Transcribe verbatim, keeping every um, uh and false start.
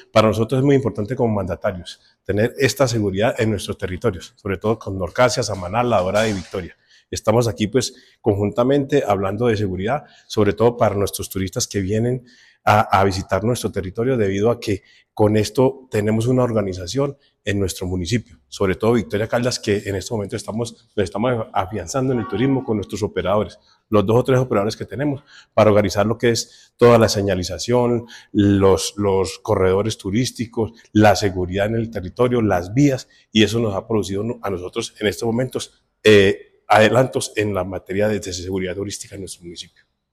Para nosotros es muy importante como mandatarios tener esta seguridad en nuestros territorios, sobre todo con Norcasia, Samaná, La Dorada y Victoria. Estamos aquí pues conjuntamente hablando de seguridad, sobre todo para nuestros turistas que vienen a, a visitar nuestro territorio, debido a que con esto tenemos una organización en nuestro municipio, sobre todo Victoria Caldas, que en este momento estamos, nos estamos afianzando en el turismo con nuestros operadores, los dos o tres operadores que tenemos, para organizar lo que es toda la señalización, los, los corredores turísticos, la seguridad en el territorio, las vías, y eso nos ha producido a nosotros en estos momentos eh, adelantos en la materia de seguridad turística en nuestro municipio.